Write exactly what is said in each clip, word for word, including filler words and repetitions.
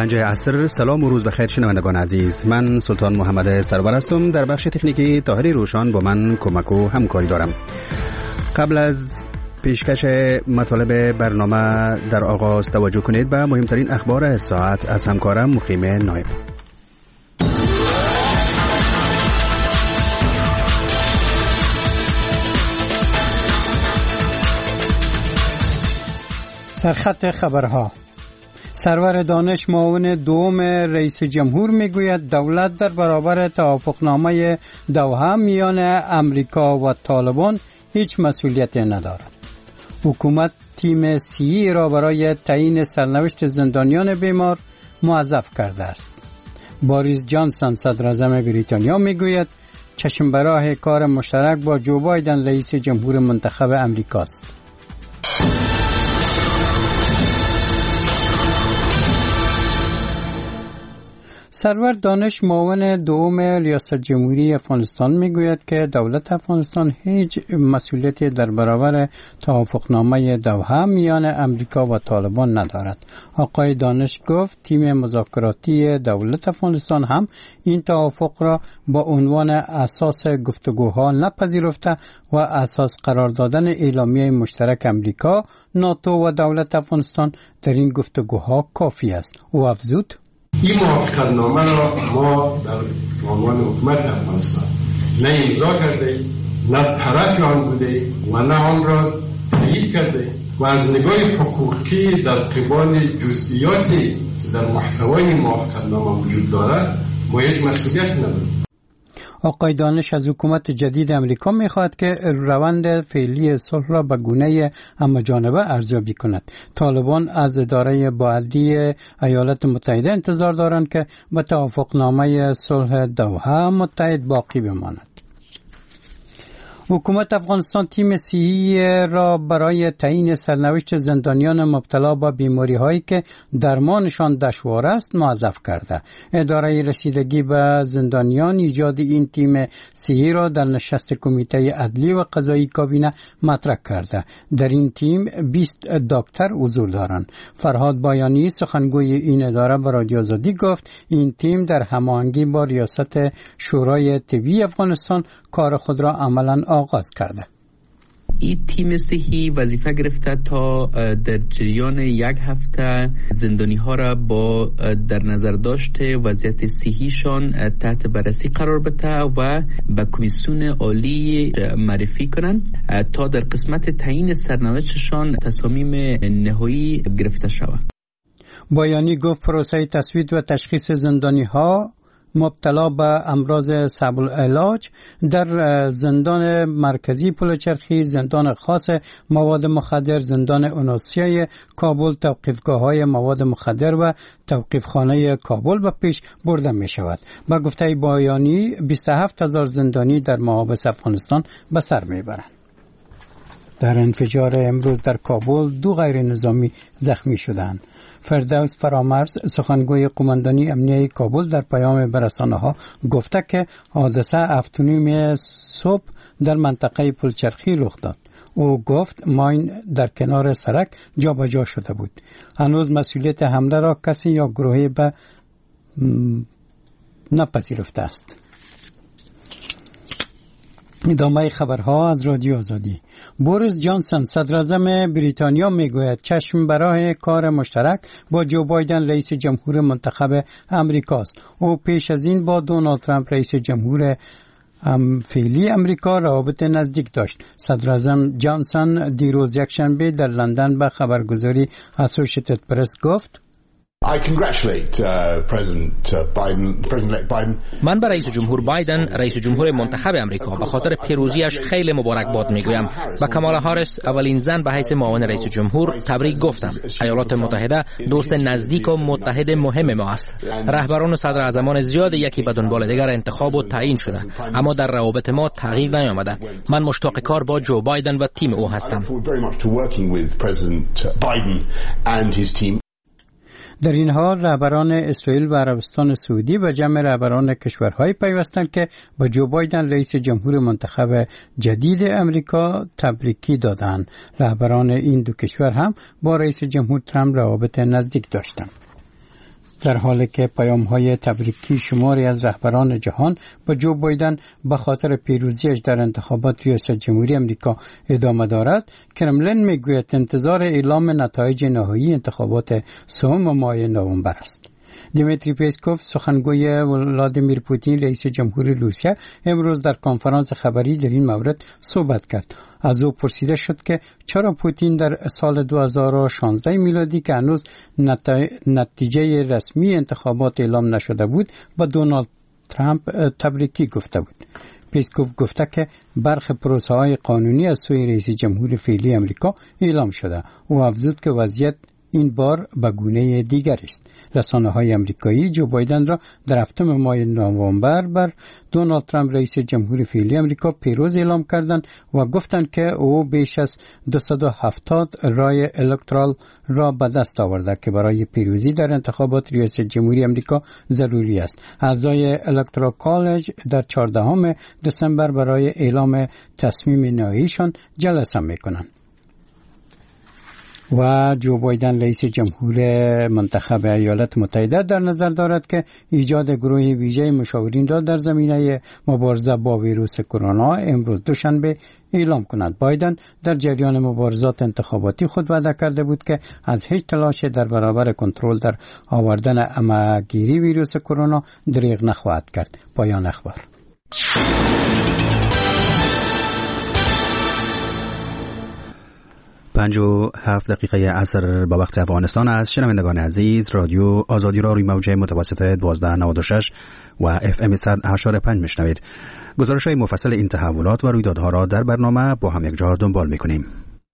پنج عصر. سلام و روز بخیر شنوندگان عزیز. من سلطان محمد سرور هستم. در بخش تکنیکی طاهری روشان با من کمک و همکاری دارم. قبل از پیشکش مطالب برنامه در آغاز توجه کنید به مهمترین اخبار ساعت از همکارم مقیم نایب. سرخط خبرها. سرور دانش معاون دوم رئیس جمهور میگوید دولت در برابر توافقنامه دوحه میان امریکا و طالبان هیچ مسئولیتی ندارد. حکومت تیم سی را برای تعیین سرنوشت زندانیان بیمار موظف کرده است. باریس جانسون صدر اعظم بریتانیا میگوید چشم به راه کار مشترک با جو بایدن رئیس جمهور منتخب امریکا است. سرور دانش معاون دوم ریاست جمهوری افغانستان میگوید که دولت افغانستان هیچ مسئولیتی در برابر توافقنامه دوحه میان امریکا و طالبان ندارد. آقای دانش گفت تیم مذاکراتی دولت افغانستان هم این توافق را با عنوان اساس گفتگوها نپذیرفته و اساس قرار دادن اعلامیه مشترک امریکا، ناتو و دولت افغانستان در این گفتگوها کافی است. او افزود این موافقتنامه را ما در عنوان حکومت افغانستان نه امضا کرده، نه طرف آن بوده و نه آن را تایید کرده و از نگاه حقوقی در قبال جزئیاتی که در محتوای موافقتنامه وجود دارد ما یک مسئولیت نداریم. آقای دانش از حکومت جدید امریکا می‌خواهد که روند فعلی صلح را به گونه‌ای همه‌جانبه ارزیابی کند. طالبان از اداره بعدی ایالات متحده انتظار دارند که به توافقنامه صلح دوحه متحد باقی بماند. حکومت افغانستان تیم سی را برای تعیین سرنوشت زندانیان مبتلا به بیماری هایی که درمانشان دشوار است موظف کرده. اداره رسیدگی به زندانیان ایجاد این تیم سی را در نشست کمیته عدلی و قضایی کابینه مطرح کرده. در این تیم بیست دکتر حضور دارند. فرهاد بایانی سخنگوی این اداره به رادیو آزادی گفت این تیم در هماهنگی با ریاست شورای طبی افغانستان کار خود را عملاً آغاز کرده. این تیم صحی وظیفه گرفته تا در جریان یک هفته زندانی ها را با در نظر داشته وضعیت صحیشان تحت بررسی قرار بده و به کمیسیون عالی معرفی کنند تا در قسمت تعیین سرنوشتشان تصامیم نهایی گرفته شود. بایانی گفت پروسه تثبیت و تشخیص زندانی ها مبتلا به امراض صعب العلاج در زندان مرکزی پلچرخی، زندان خاص مواد مخدر، زندان اوناسیای کابل، توقیفگاه‌های مواد مخدر و توقیفخانه کابل به پیش برده می شود. با گفته بایانی بیست و هفت هزار زندانی در محابس افغانستان به سر می برند. در انفجار امروز در کابل دو غیر نظامی زخمی شدند. فردوس فرامرز سخنگوی قماندانی امنیه کابل در پیام به رسانه‌ها گفته که حادثه هفت و نیم صبح در منطقه پلچرخی رخ داد. او گفت ماین در کنار سرک جابجا شده بود. هنوز مسئولیت حمله را کسی یا گروهی به نپذیرفته است. ادامه خبرها از رادیو آزادی. بوریس جانسون صدر اعظم بریتانیا میگوید چشم به راه کار مشترک با جو بایدن رئیس جمهور منتخب امریکا است. او پیش از این با دونالد ترامپ رئیس جمهور فعلی امریکا روابط نزدیک داشت. صدر اعظم جانسون دیروز یکشنبه در لندن به خبرگزاری اسوسییتد پرس گفت I congratulate uh, President uh, Biden, President-elect Biden. من به رئیس جمهور بایدن، رئیس جمهور منتخب امریکا، به خاطر پیروزیش خیلی مبارکباد میگویم. به کامالا هاریس، اولین زن به حیث معاون رئیس جمهور، تبریک گفتم. ایالات متحده دوست نزدیک و متحد مهم ما است. رهبران و صدر اعظمان زیاد یکی به دنبال دیگر انتخاب و تعیین شده، اما در روابط ما تغییر نیامده. من مشتاق کار با جو بایدن و تیم او هستم. در این حال رهبران اسرائیل و عربستان سعودی به جمع رهبران کشورهای پیوستند که با جو بایدن رئیس جمهور منتخب جدید امریکا تبریکی دادند. رهبران این دو کشور هم با رئیس جمهور ترامپ روابط نزدیک داشتند. در حالی که پیام‌های تبریکی شماری از رهبران جهان به جو بایدن به خاطر پیروزیش در انتخابات ریاست جمهوری آمریکا ادامه دارد، کرملین میگوید انتظار اعلام نتایج نهایی انتخابات سوم ماه نوامبر است. دیمیتری پیسکوف سخنگوی ولادیمیر پوتین رئیس جمهور روسیه امروز در کنفرانس خبری در این مورد صحبت کرد. از او پرسیده شد که چرا پوتین در سال دو هزار و شانزده میلادی که هنوز نتیجه رسمی انتخابات اعلام نشده بود با دونالد ترامپ تبریکی گفته بود. پیسکوف گفته که برخی پروسه های قانونی از سوی رئیس جمهور فعلی آمریکا اعلام شده. او افزود که وضعیت این بار به گونه دیگر است. رسانه‌های آمریکایی جو بایدن را در هفتم ماه نوامبر بر دونالد ترامپ رئیس جمهور فعلی آمریکا پیروز اعلام کردند و گفتند که او بیش از دویست و هفتاد رای الکترال را به دست آورده که برای پیروزی در انتخابات ریاست جمهوری آمریکا ضروری است. اعضای الکترال کالج در چهاردهم دسامبر برای اعلام تصمیم نهاییشان جلسه می‌کنند. و جو بایدن رئیس جمهور منتخب ایالات متحده در نظر دارد که ایجاد گروه ویژه مشاورین را در زمینه مبارزه با ویروس کرونا امروز دوشنبه اعلام کند. بایدن در جریان مبارزات انتخاباتی خود وعده کرده بود که از هیچ تلاشی در برابر کنترل در آوردن عمه‌گیری ویروس کرونا دریغ نخواهد کرد. پایان اخبار. پنج و هفت دقیقه عصر با وقت افغانستان است. شنوندگان عزیز، رادیو آزادی را روی موج متوسط دوازده نود و شش و اف ام صد و هشتاد و پنج میشنوید. گزارش های مفصل این تحولات و رویدادها را در برنامه با هم یک جا دنبال میکنیم.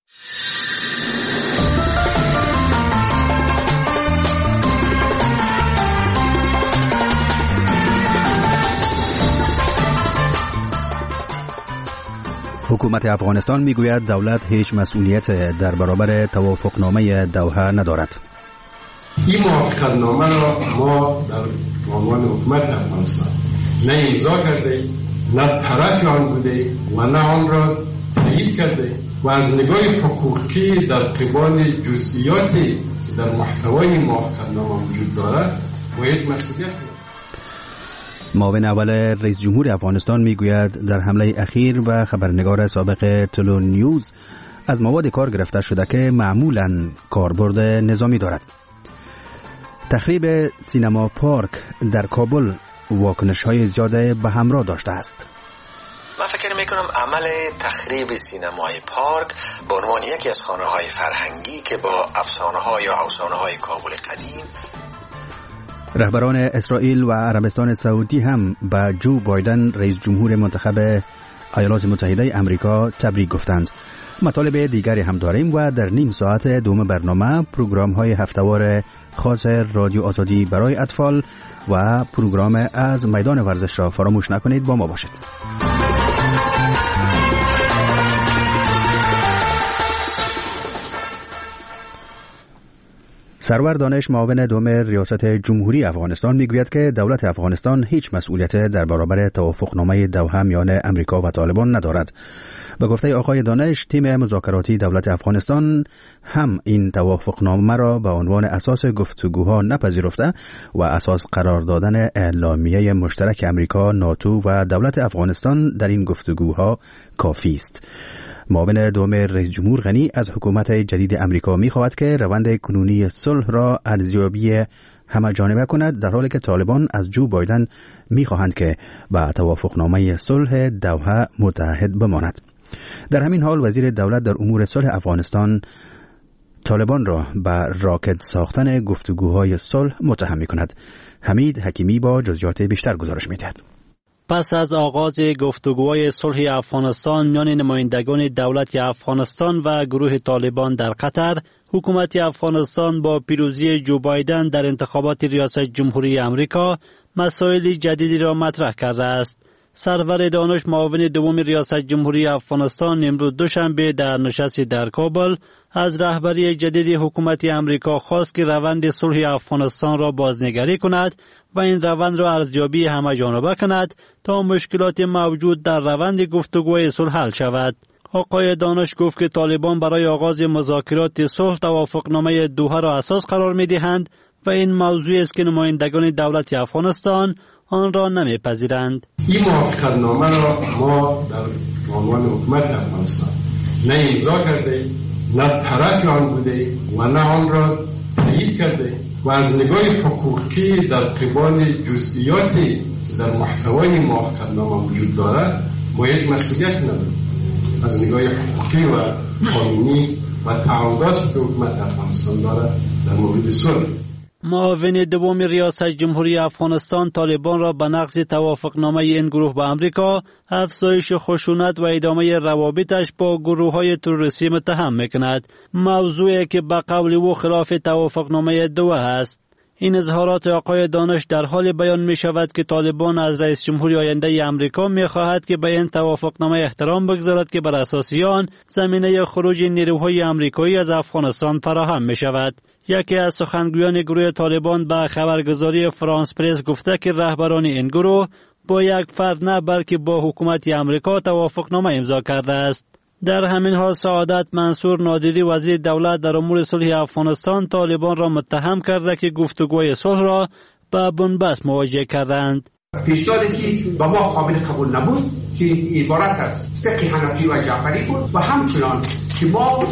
حکومت افغانستان میگوید دولت هیچ مسئولیت در برابر توافقنامه دوحه ندارد. این موافقتنامه را ما در عنوان حکومت افغانستان نه امضا کرده، نه طرف آن بوده و نه آن را تایید کرده و از نگاه حقوقی در قبال جزئیاتی که در محتوای موافقتنامه وجود دارد باید مسئولیت ندارد. معاون اول رئیس جمهور افغانستان میگوید در حمله اخیر و خبرنگار سابق تلو نیوز از مواد کار گرفته شده که معمولاً کاربرد نظامی دارد. تخریب سینما پارک در کابل واکنش‌های زیاده به همراه داشته است. من فکر میکنم عمل تخریب سینمای پارک به عنوان یکی از خانه‌های فرهنگی که با افسانه‌ها یا افسانه‌های کابل قدیم. رهبران اسرائیل و عربستان سعودی هم به جو بایدن رئیس جمهور منتخب ایالات متحده آمریکا تبریک گفتند. مطالب دیگری هم داریم و در نیم ساعت دوم برنامه پروگرام های هفته‌وار خاص رادیو آزادی برای اطفال و پروگرام از میدان ورزش را فراموش نکنید. با ما باشید. سرور دانش معاون دوم ریاست جمهوری افغانستان میگوید که دولت افغانستان هیچ مسئولیت در برابر توافقنامه دوحه میان امریکا و طالبان ندارد. به گفته آقای دانش، تیم مذاکراتی دولت افغانستان هم این توافقنامه را به عنوان اساس گفتگوها نپذیرفته و اساس قرار دادن اعلامیه مشترک امریکا، ناتو و دولت افغانستان در این گفتگوها کافی است. معاون دوم رئیس جمهور غنی از حکومت جدید امریکا می‌خواهد که روند کنونی صلح را ارزیابی همه جانبه کند، در حالی که طالبان از جو بایدن می‌خواهند که با توافقنامه صلح دوحه متحد بماند. در همین حال وزیر دولت در امور صلح افغانستان طالبان را به راکد ساختن گفتگوهای صلح متهم می‌کند. حمید حکیمی با جزئیات بیشتر گزارش می‌دهد. پس از آغاز گفتگوهای صلح افغانستان میان نمایندگان دولت افغانستان و گروه طالبان در قطر، حکومت افغانستان با پیروزی جو بایدن در انتخابات ریاست جمهوری آمریکا مسائل جدیدی را مطرح کرده است. سرور دانش معاون دوم ریاست جمهوری افغانستان امروز دوشنبه در نشستی در کابل از رهبری جدید حکومت امریکا خواست که روند صلح افغانستان را بازنگری کند و این روند را ارزیابی همه جانبه کند تا مشکلات موجود در روند گفتگوی صلح حل شود. آقای دانش گفت که طالبان برای آغاز مذاکرات صلح توافقنامه دوحه را اساس قرار می دهند و این موضوع است که نمایندگان دولت افغانستان آن را نمیپذیرند. این موافقتنامه را ما در عنوان حکومت افغانستان نه امضا کرده، نه طرف آن بوده و نه آن را تایید کرده و از نگاه حقوقی در قبال جزئیاتی که در محتوای موافقتنامه وجود دارد ما یک مسئولیت نداریم. از نگاه حقوقی و قانونی و تعهداتی که حکومت افغانستان دارد در مورد صلح. معاون دوم ریاست جمهوری افغانستان طالبان را به نقض توافقنامه این گروه با امریکا، افزایش خشونت و ادامه روابطش با گروه‌های تروریستی متهم می‌کند. موضوعی که به قول او خلاف توافقنامه دوحه است. این اظهارات آقای دانش در حال بیان می شود که طالبان از رئیس جمهوری آینده امریکا می خواهد که به این توافقنامه احترام بگذارد که بر اساس آن زمینه خروج نیروهای امریکایی از افغانستان فراهم می شود. یکی از سخنگویان گروه طالبان به خبرگزاری فرانس پرس گفته که رهبران این گروه با یک فرد نه بلکه با حکومت امریکا توافقنامه امضا کرده است. در همین حال سعادت منصور نادری وزیر دولت در امور صلح افغانستان طالبان را متهم کرده که گفتگوی صلح را به بنبست مواجه کردند. پیشنهادی که با ما قابل قبول نبود که عبارت از فقه حنفی و جعفری بود و همچنان که ما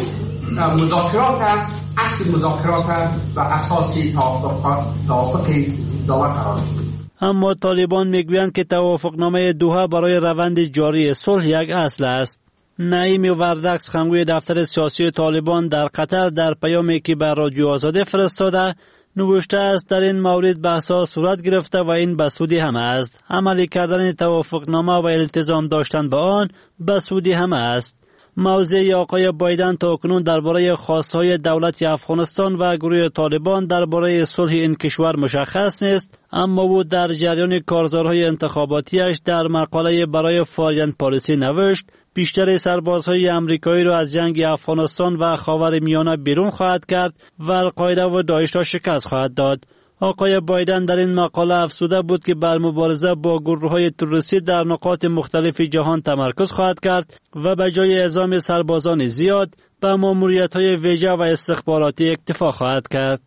مذاکرات اصل مذاکرات و اساسی توافق داور قرار دادیم. اما طالبان میگویند که توافقنامه دوحه برای روند جاری صلح یک اصل است. نعیم وردک سخنگوی دفتر سیاسی طالبان در قطر در پیامی که به رادیو آزادی فرستاده نوشته است در این مورد بحث‌ها صورت گرفته و این به سود همه است. عملی کردن توافقنامه و التزام داشتن به آن به سود همه است. موضع آقای بایدن تاکنون درباره خواستهای دولت افغانستان و گروه طالبان درباره صلح این کشور مشخص نیست، اما او در جریان کارزارهای انتخاباتیش در مقاله برای فارین پالیسی نوشت بیشتر سربازهای امریکایی را از جنگ افغانستان و خاورمیانه بیرون خواهد کرد و القاعده و داعش را شکست خواهد داد. آقای بایدن در این مقاله افزوده بود که بر مبارزه با گروه‌های تروریستی در نقاط مختلف جهان تمرکز خواهد کرد و به جای اعزام سربازان زیاد به ماموریت‌های ویژه و استخباراتی اکتفا خواهد کرد.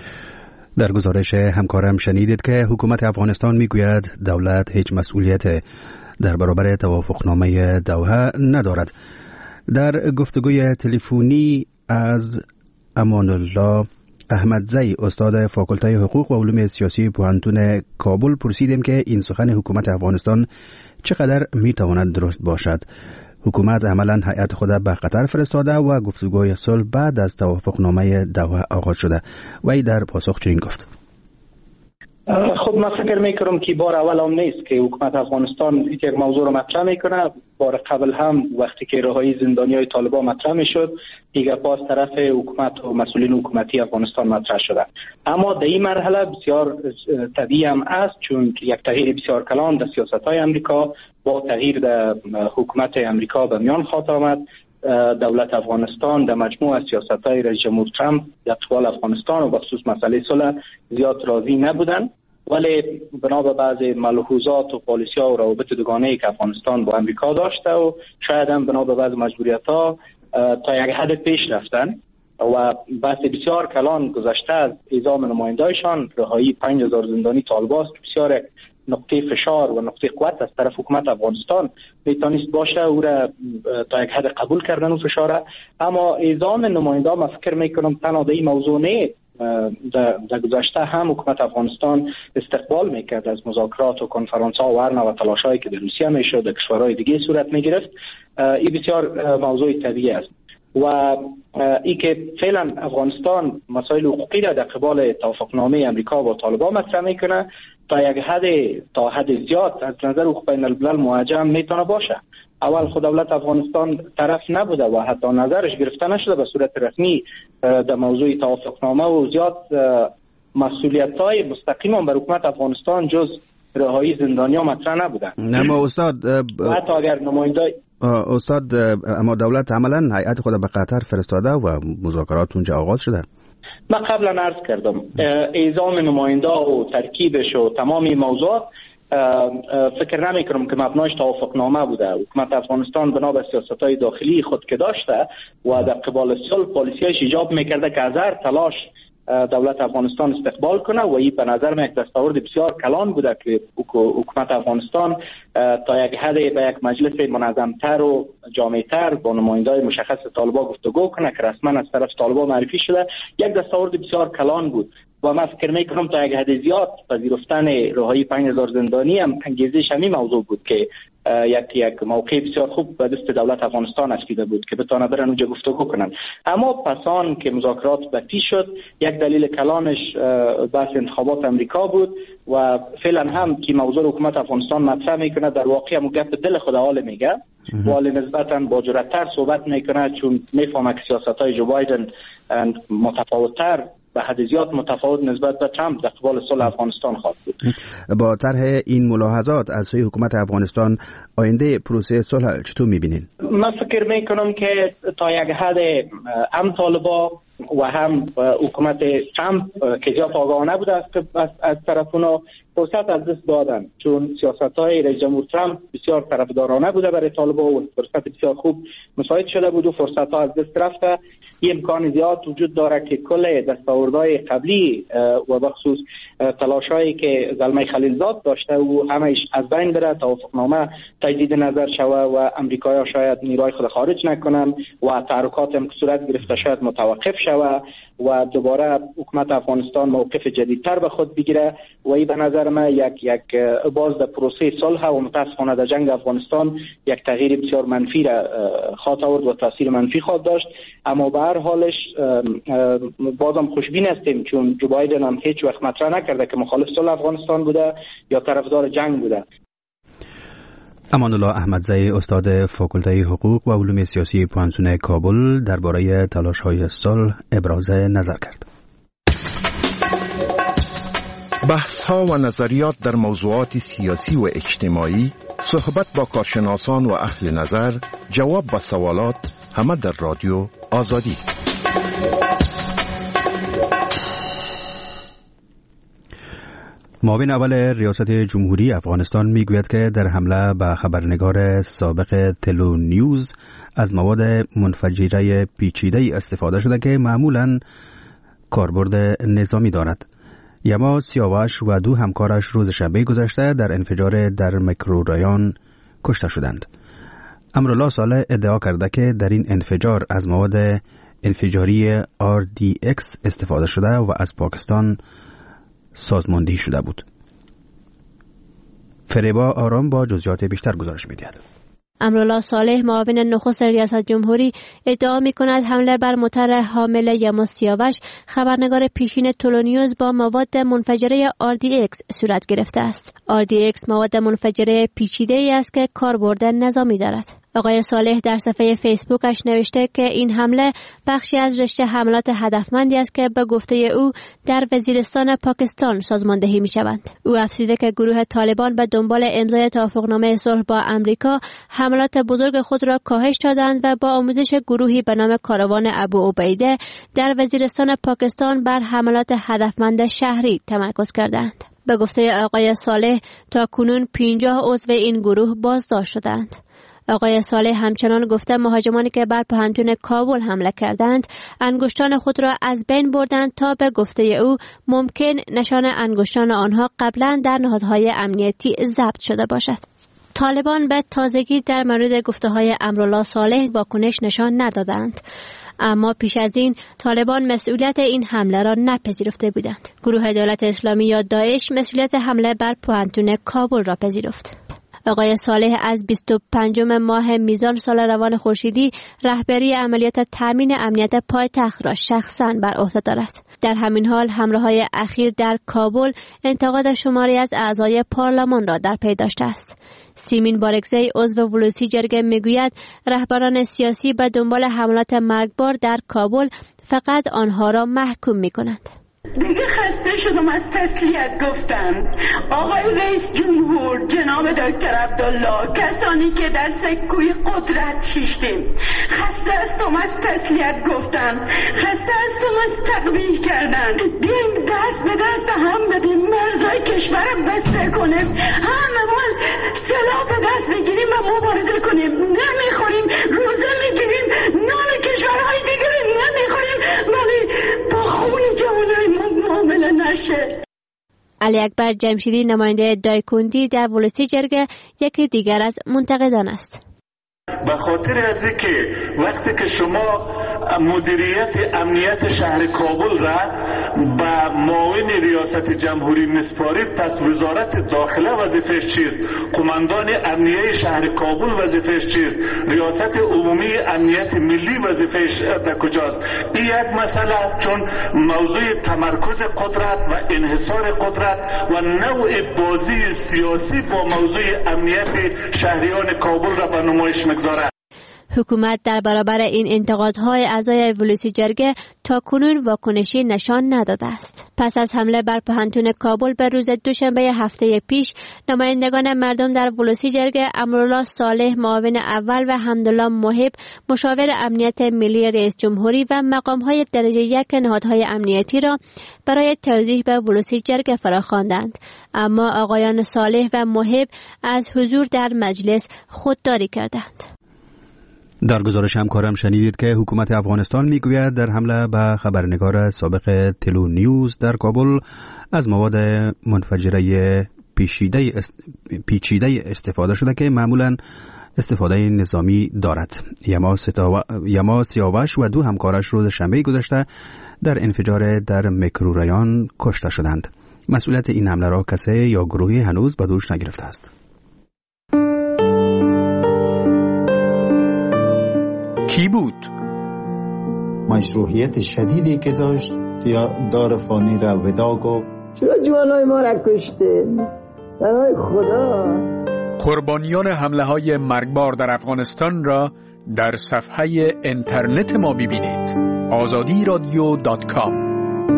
در گزارش همکارم شنیدید که حکومت افغانستان میگوید دولت هیچ مسئولیت در برابر توافقنامه دوحه ندارد. در گفتگوی تلفنی از امان الله احمدزی استاد فاکولته حقوق و علوم سیاسی پوهنتون کابل پرسیدیم که این سخن حکومت افغانستان چقدر میتواند درست باشد. حکومت عملا هیئت خود به قطر فرستاده و گفتگوی صلح بعد از توافقنامه دوحه آغاز شده. وی در پاسخ چنین گفت: خب من فکر میکنم که بار اول هم نیست که حکومت افغانستان یک موضوع رو مطرح میکنه. بار قبل هم وقتی که رهایی زندانیای طالبان مطرح میشد دیگه باز طرف حکومت و مسئولین حکومتی افغانستان مطرح شده. اما در این مرحله بسیار طبیعی هم است چون یک تغییر بسیار کلان در سیاست‌های امریکا با تغییر در حکومت امریکا به میان خواهد آمد. دولت افغانستان در مجموع از سیاست‌های رئیس جمهور ترامپ در قبال افغانستان و بخصوص مسئله صلح زیاد راضی نبودند، ولی بنا به بعض ملحوظات و پالیسی‌ها و روابط دوگانه‌ای که افغانستان با امریکا داشته و شاید هم بنا به بعض مجبوریت‌ها تا یک حد پیش رفتن و بحث بسیار کلان گذشته از اعزام نماینده‌شان، رهایی پنج هزار زندانی طالبان است، بسیار نقطه فشار و نقطه قوت از طرف حکومت افغانستان میتونست باشه او را تا یک حد قبول کردن و فشاره. اما اعزام نماینده من فکر میکنم تنها در این موضوع نه، در گذشته هم حکومت افغانستان استقبال میکرد از مذاکرات و کنفرانس ها و هر نوع تلاشایی که در روسیه میشد در کشورهای دیگه صورت میگرفت. این بسیار موضوع طبیعی است و ای که فعلا افغانستان مسائل حقوقی را در قبال توافقنامه امریکا با طالبان مطرح میکنه تا یک حد تا حد زیاد از نظر حقوق بین الملل موجه میتونه باشه. اول خود دولت افغانستان طرف نبوده و حتی نظرش گرفته نشده به صورت رسمی در موضوع توافقنامه و زیاد مسئولیت‌های مستقیما بر حکومت افغانستان جز رهایی زندانیان مطرح نبوده. اما استاد حتی اگر نماینده استاد اما دولت عملا هیئت خود به قطر فرستاده و مذاکرات اونجا آغاز شده. من قبلا عرض کردم اعزام نماینده و ترکیبش و تمامی موضوعات فکر نمی کنم که مبناش توافقنامه بوده. حکومت افغانستان بنا به سیاست‌های داخلی خود که داشته و در قبال صلح پالیسی‌اش ایجاب میکرده که از هر تلاش دولت افغانستان استقبال کنه و این به نظر من یک دستاورد بسیار کلان بوده که حکومت افغانستان تا یک حد به یک مجلس منظمتر و جامعتر با نمایندای مشخص طالبان گفتگو کنه که رسما از طرف طالبان معرفی شده. یک دستاورد بسیار کلان بود و من فکر میکنم تا یک حد زیاد پذیرفتن رهایی پنج هزار زندانی هم انگیزش همین موضوع بود که یک یک موقع بسیار خوب به دست دولت افغانستان اسپیده بود که بتونه برن اونجا گفتگو کنن. اما پسان که مذاکرات به پیش شد، یک دلیل کلانش بحث انتخابات امریکا بود و فعلا هم که موضوع حکومت افغانستان مطرح میکنه در واقع هم گپ دل خود حال میگه و حال نسبتا با جرأت‌تر صحبت میکنه، چون میفهمه که سیاست‌های جو بایدن متفاوت‌تر به حد زیاد متفاوت نسبت به ترامپ در قبال صلح افغانستان خواهد بود. با طرح این ملاحظات از سوی حکومت افغانستان آینده پروسه صلح چطور می‌بینین؟ من فکر میکنم که تا یک حد هم طالبان و هم حکومت ترامپ که زیاد آگاهانه بوده از از طرف اونا فرصت از دست دادن، چون سیاست‌های رئیس جمهور ترامپ بسیار طرفدارانه بوده برای طالبان و فرصت بسیار خوب مساعد شده بود و فرصت‌ها از دست رفته. این امکان زیاد وجود داره که کل دستاوردهای قبلی و بخصوص تلاشایی که زلمه خلیلزاد داشته و همه‌اش از بین بره، توافقنامه تجدید نظر شوه و امریکایی‌ها شاید نیروهای خود خارج نکنن و تحرکات هم که صورت گرفته شاید متوقف شوه و دوباره حکومت افغانستان موقف جدیدتر به خود بگیره و این به نظر من یک یک باز در پروسه صلح و متاسفانه در جنگ افغانستان یک تغییر بسیار منفی را خواهد آورد و تاثیر منفی خواهد داشت. اما به هر حالش بازم خوشبین هستیم چون جو بایدن هم هیچ وقت مطرح نکرده که مخالف صلح افغانستان بوده یا طرفدار جنگ بوده. امان الله احمدزی، استاد فاکولته حقوق و علوم سیاسی پانسون کابل، درباره تلاش‌های صلح ابراز نظر کرد. بحث‌ها و نظریات در موضوعات سیاسی و اجتماعی، صحبت با کارشناسان و اهل نظر، جواب به سوالات، همه در رادیو آزادی. معاون اول ریاست جمهوری افغانستان میگوید که در حمله به خبرنگار سابق تلو نیوز از مواد منفجره پیچیده استفاده شده که معمولاً کاربرد نظامی دارد. یما سیاوش و دو همکارش روز شنبه گذشته در انفجار در میکرورایان کشته شدند. امرالله صالح ادعا کرده که در این انفجار از مواد انفجاری آر دی اکس استفاده شده و از پاکستان سازماندهی شده بود. فریبا آرام با جزئیات بیشتر گزارش می‌دهد. امرالله صالح، معاون نخست ریاست جمهوری، ادعا می‌کند حمله بر موتر حامل یما سیاوش، خبرنگار پیشین تولونیوز، با مواد منفجره آر دی اکس صورت گرفته است. آر دی اکس مواد منفجره پیچیده‌ای است که کاربرد نظامی دارد. آقای صالح در صفحه فیسبوکش نوشته که این حمله بخشی از رشته حملات هدفمندی است که به گفته او در وزیرستان پاکستان سازماندهی می‌شوند. او افزوده که گروه طالبان به دنبال امضای توافقنامه صلح با امریکا حملات بزرگ خود را کاهش دادند و با آموزش گروهی به نام کاروان ابو عبیده در وزیرستان پاکستان بر حملات هدفمند شهری تمرکز کردند. به گفته آقای صالح تا کنون پنجاه عضو این گروه بازداشت شدند. آقای صالح همچنان گفته مهاجمانی که بر پهنتون کابل حمله کردند انگشتان خود را از بین بردند تا به گفته او ممکن نشان انگشتان آنها قبلا در نهادهای امنیتی ضبط شده باشد. طالبان به تازگی در مورد گفته‌های امرالله صالح واکنش نشان ندادند، اما پیش از این طالبان مسئولیت این حمله را نپذیرفته بودند. گروه دولت اسلامی یا داعش مسئولیت حمله بر پهنتون کابل را پذیرفت. آقای صالح از بیست و پنجم ماه میزان سال روان خورشیدی رهبری عملیات تامین امنیت پایتخت را شخصاً بر عهده دارد. در همین حال حمله‌های اخیر در کابل انتقاد شماری از اعضای پارلمان را در پی داشته است. سیمین بارگزی، عضو ولوسی جرگه، میگوید رهبران سیاسی به دنبال حملات مرگبار در کابل فقط آنها را محکوم می‌کنند. دیگه خسته شدم از تسلیت گفتن. آقای رئیس جمهور، جناب دکتر عبدالله، کسانی که در سکوی قدرت شیشتیم، خسته هستم از تسلیت گفتن، خسته هستم از تقبیح کردن. بیم دست به دست هم بدیم، مرزای کشور بسته کنیم، همه مال سلاح به دست بگیریم و مبارزه کنیم. نمیخوریم، روزه میگیریم، نان کشورهای دیگری نمیخوریم، ولی با خون جوانه علی اکبر جمشیدی نماینده دایکندی در ولسی جرگه یکی دیگر از منتقدان است. به خاطر از اینکه وقتی که شما مدیریت امنیت شهر کابل را به معاون ریاست جمهوری میسپارید، پس وزارت داخله وظیفش چیست؟ قماندان امنیه شهر کابل وظیفش چیست؟ ریاست عمومی امنیت ملی وظیفش در کجاست؟ این یک مسئله، چون موضوع تمرکز قدرت و انحصار قدرت و نوع بازی سیاسی با موضوع امنیت شهریان کابل را به نمایش میگذارد. حکومت در برابر این انتقادهای اعضای ولسی جرگه تا کنون واکنشی نشان نداده است. پس از حمله بر پهنتون کابل به روز دوشنبه هفته پیش، نمایندگان مردم در ولسی جرگه امرالله صالح معاون اول و حمدالله محب مشاور امنیت ملی رئیس جمهوری و مقامهای درجه یک نهادهای امنیتی را برای توضیح به ولسی جرگه فراخواندند، اما آقایان صالح و محب از حضور در مجلس خودداری کردند. در گزارش همکارم شنیدید که حکومت افغانستان میگوید در حمله به خبرنگار سابق تلو نیوز در کابل از مواد منفجره پیچیده است... پیچیده استفاده شده که معمولا استفاده نظامی دارد. یما, ستاو... یما سیاوش و دو همکارش روز شنبه گذشته در انفجار در میکروریان کشته شدند. مسئولیت این حمله را کسی یا گروهی هنوز به دوش نگرفته است. کی بود؟ مشروعیت شدیدی که داشت یا دار فانی را ودا گفت. چرا جوانای ما را کشته؟ برای خدا. قربانیان حمله های مرگبار در افغانستان را در صفحه اینترنت ما ببینید. آزادی رادیو دات کام.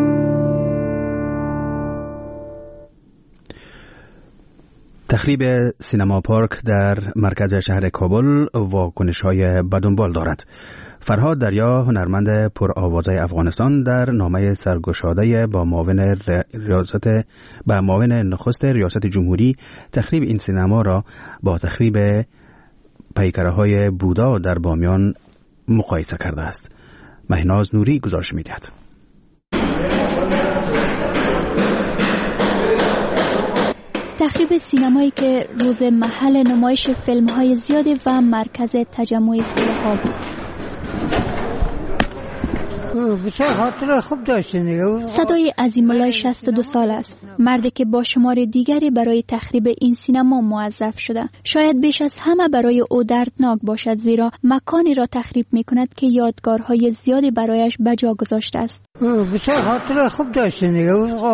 تخریب سینما پارک در مرکز شهر کابل واکنش‌های بدنبال دارد. فرهاد دریا، هنرمند پرآوازه افغانستان، در نامه سرگشاده با معاون ریاست با معاون نخست ریاست جمهوری تخریب این سینما را با تخریب پیکره‌های بودا در بامیان مقایسه کرده است. مهناز نوری گزارش می‌دهد. تخریب سینمایی که روز محل نمایش فیلم‌های زیاده و مرکز تجمع خیرها بود. بسیار خاطر خوب داشته دیگه. صدای عظیم‌الله شصت و دو سال است، مردی که با شمار دیگری برای تخریب این سینما موظف شده. شاید بیش از همه برای او دردناک باشد، زیرا مکانی را تخریب می‌کند که یادگارهای زیادی برایش بجا گذاشته است. بسیار خاطر خوب داشته دیگه.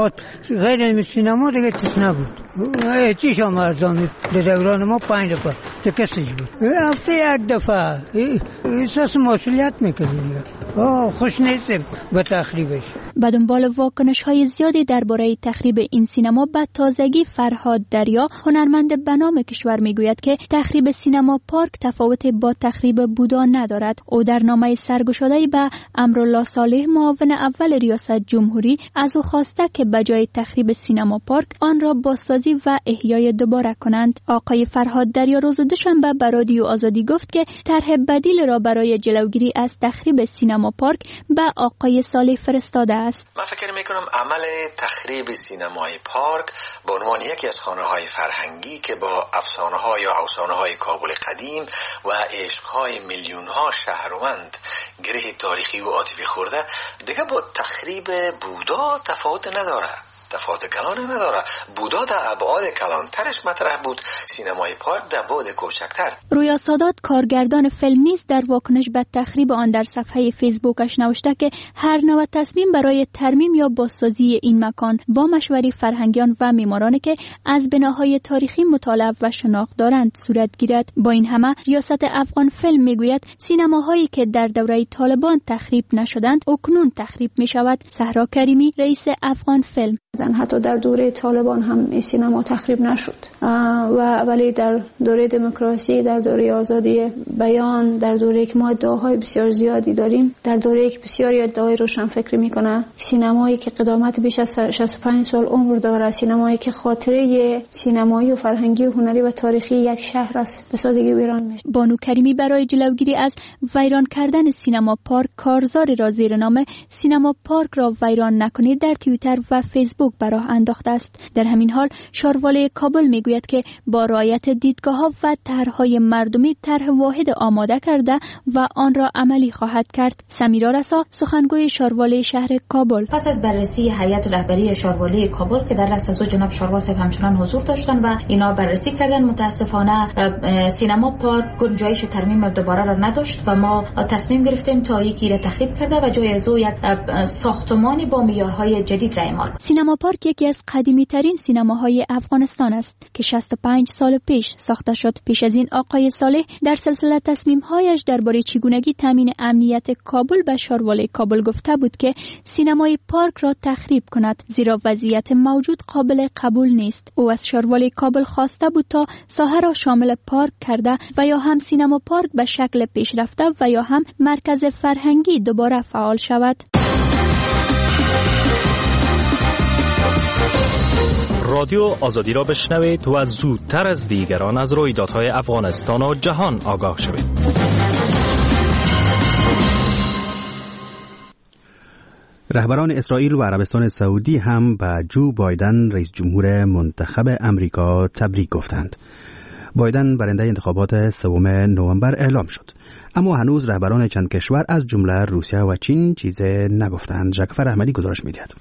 غیر این سینما دیگه چیز نبود. چی شما ارزانی در دوران ما پنج دفعه تکسیج بود. هفته یک دفعه احساس مسئولیت میکنه دیگه. خوش نیست به تخریبش. به دنبال واکنش‌های زیادی درباره تخریب این سینما به تازگی فرهاد دریا، هنرمند به نام کشور، میگوید که تخریب سینما پارک تفاوتی با تخریب بودا ندارد. او در نامه سرگشاده به امرالله صالح معاون اول ریاست جمهوری از او خواسته که به جای تخریب سینما پارک آن را بازسازی و احیای دوباره کنند. آقای فرهاد دریا روز دوشنبه به رادیو آزادی گفت که طرح بدیل را برای جلوگیری از تخریب سینما پارک به آقای صالح فرستاده است. من فکر میکنم عمل تخریب سینمای پارک به عنوان یکی از خانه‌های فرهنگی که با افسانه‌ها یا افسانه‌های کابل قدیم و عشق‌های میلیون‌ها شهروند گره تاریخی و عاطفی خورده، دیگه با تخریب بودا تفاوت نداره. تفاوت کلان نداره. بودا در ابعاد کلانترش مطرح بود، سینمای پارک در بعد کوچکتر. رویا سادات، کارگردان فیلم نیز، در واکنش به تخریب آن در صفحه فیسبوکش نوشته که هر نوع تصمیم برای ترمیم یا بازسازی این مکان با مشوره فرهنگیان و معمارانی که از بناهای تاریخی مطالعه و شناخت دارند صورت گیرد. با این همه ریاست افغان فیلم میگوید سینماهایی که در دوره طالبان تخریب نشدند اکنون تخریب می شود. صحرا کریمی، رئیس افغان فیلم: حتی در دوره طالبان هم این سینما تخریب نشد و ولی در دوره دموکراسی، در دوره آزادی بیان، در دوره که ما ادعاهای بسیار زیادی داریم، در دوره که بسیاری ادعای روشن فکری میکنه، سینمایی که قدامت بیش از شصت و پنج سال عمر داره، سینمایی که خاطره سینمایی و فرهنگی و هنری و تاریخی یک شهر است، به سادگی ویران میشه. بانو کریمی برای جلوگیری از ویران کردن سینما پارک، کارزاری را زیر نام سینما پارک را ویران نکنید در توییتر و فیسبوک تشابک به راه انداخته است. در همین حال شارواله کابل میگوید که با رعایت دیدگاه‌ها و طرح‌های مردمی طرح واحد آماده کرده و آن را عملی خواهد کرد. سمیرا رسا، سخنگوی شارواله شهر کابل: پس از بررسی هیئت رهبری شارواله کابل که در رأس از جناب شاروال صاحب همچنان حضور داشتن و اینا بررسی کردن، متاسفانه سینما پارک گنجایش ترمیم دوباره را نداشت و ما تصمیم گرفتیم تا یکی را تخریب کرده و جای از او یک ساختمانی با معیارهای جدید را اعمال. سینما پارک یکی از قدیمی ترین سینماهای افغانستان است که شصت و پنج سال پیش ساخته شد. پیش از این آقای صالح در سلسله تصمیم‌هایش درباره چگونگی تامین امنیت کابل به شارواله کابل گفته بود که سینمای پارک را تخریب کند، زیرا وضعیت موجود قابل قبول نیست. او از شارواله کابل خواسته بود تا ساحه را شامل پارک کرده و یا هم سینما پارک به شکل پیشرفته و یا هم مرکز فرهنگی دوباره فعال شود. رادیو آزادی را بشنوید و زودتر از دیگران از رویدادهای افغانستان و جهان آگاه شوید. رهبران اسرائیل و عربستان سعودی هم به جو بایدن رئیس جمهور منتخب امریکا تبریک گفتند. بایدن برنده انتخابات سوم نوامبر اعلام شد، اما هنوز رهبران چند کشور از جمله روسیه و چین چیزی نگفتند. جعفر احمدی گزارش می‌دهد.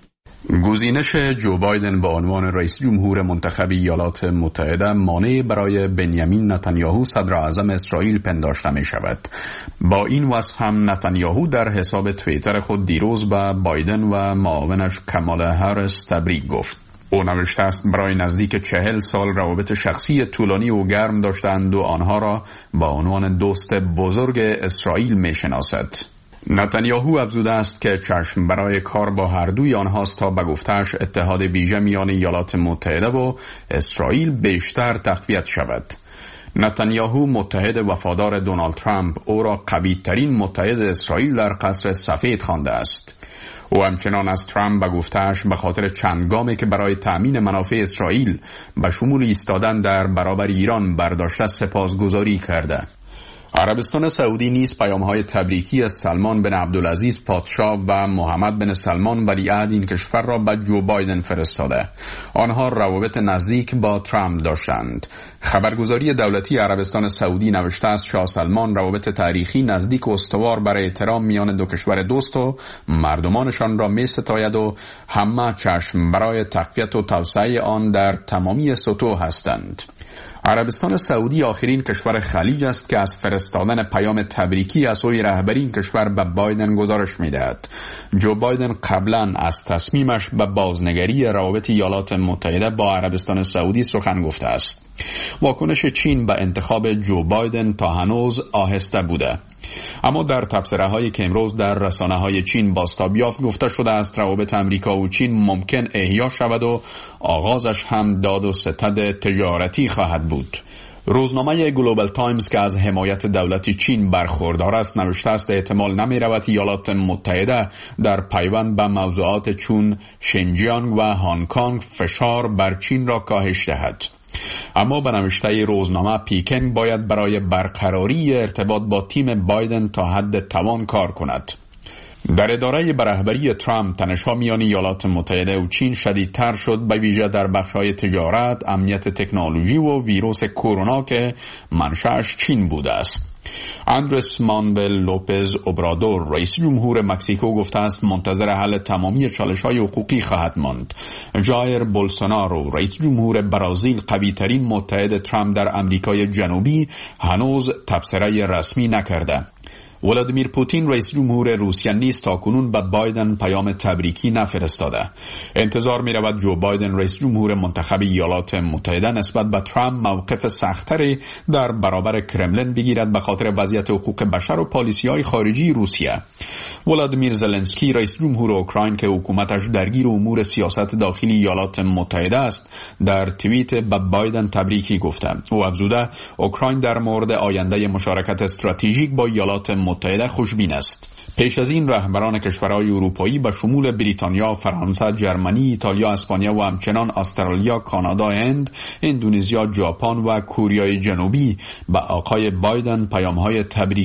گزینش جو بایدن به عنوان رئیس جمهور منتخب ایالات متحده مانع برای بنیامین نتانیاهو صدر اعظم اسرائیل پنداشته می شود. با این وصف هم نتانیاهو در حساب توییتر خود دیروز به بایدن و معاونش کامالا هریس تبریک گفت. او نوشته است برای نزدیک چهل سال روابط شخصی طولانی و گرم داشتند و آنها را با عنوان دوست بزرگ اسرائیل می شناسد. نتانیاهو افزوده است که چشم برای کار با هر دوی آنهاست تا به گفته‌اش اتحاد ویژه میان ایالات متحده و اسرائیل بیشتر تقویت شود. نتانیاهو متحد وفادار دونالد ترامپ او را قوی‌ترین متحد اسرائیل در قصر سفید خوانده است. او همچنان از ترامپ به گفته‌اش به خاطر چند گامی که برای تأمین منافع اسرائیل به شمول ایستادن در برابر ایران برداشته سپاسگزاری کرده. عربستان سعودی نیز پیام‌های تبریکی از سلمان بن عبدالعزیز پادشاه و محمد بن سلمان ولیعهد این کشور را به جو بایدن فرستاده. آنها روابط نزدیک با ترامپ داشتند. خبرگزاری دولتی عربستان سعودی نوشته است شاه سلمان روابط تاریخی نزدیک و استوار برای احترام میان دو کشور دوست و مردمانشان را می‌ستاید و همه چشم برای تقویت و توسعه آن در تمامی سطوح هستند. عربستان سعودی آخرین کشور خلیج است که از فرستادن پیام تبریکی از سوی رهبری این کشور به بایدن گزارش می‌دهد. جو بایدن قبلا از تصمیمش به بازنگری روابط ایالات متحده با عربستان سعودی سخن گفته است. واکنش چین به انتخاب جو بایدن تا هنوز آهسته بوده، اما در تبصره‌هایی که امروز در رسانه‌های چین بازتاب یافت گفته شده است روابط امریکا و چین ممکن احیا شود و آغازش هم داد و ستد تجارتی خواهد بود. روزنامه گلوبال تایمز که از حمایت دولت چین برخوردار است نوشته است احتمال نمی رود ایالات متحده در پیوند به موضوعات چون شنجیانگ و هنگ کنگ فشار بر چین را کاهش دهد. اما به نوشته روزنامه پیکن باید برای برقراری ارتباط با تیم بایدن تا حد توان کار کند. در اداره برهبری ترامپ تنش‌ها میان ایالات متحده و چین شدیدتر شد، به ویژه در بخش‌های تجارت، امنیت تکنولوژی و ویروس کرونا که منشأش چین بوده است. اندرس مانوئل لوپز اوبرادور رئیس جمهور مکزیکو گفته است منتظر حل تمامی چالش‌های حقوقی خواهد ماند. جایر بولسونارو رئیس جمهور برزیل قوی‌ترین متحد ترامپ در آمریکای جنوبی هنوز تبصره رسمی نکرده. ولادیمیر پوتین رئیس جمهور روسیه نیز تاکنون به بایدن پیام تبریکی نفرستاده. انتظار می رود جو بایدن رئیس جمهور منتخب ایالات متحده نسبت به ترامپ موقف سخت‌تری در برابر کرملین بگیرد به خاطر وضعیت حقوق بشر و پالیسی‌های خارجی روسیه. ولادیمیر زلنسکی رئیس جمهور اوکراین که حکومتش درگیر امور سیاست داخلی ایالات متحده است در توییت به بایدن تبریکی گفته. او افزوده اوکراین در مورد آینده مشارکت استراتژیک با ایالات متحده خوشبین است. پیش از این رهبران کشورهای اروپایی به شمول بریتانیا، فرانسه، جرمنی، ایتالیا، اسپانیا و همچنان استرالیا، کانادا، هند، اندونزیا، ژاپن و کره جنوبی به آقای بایدن پیام‌های تبریک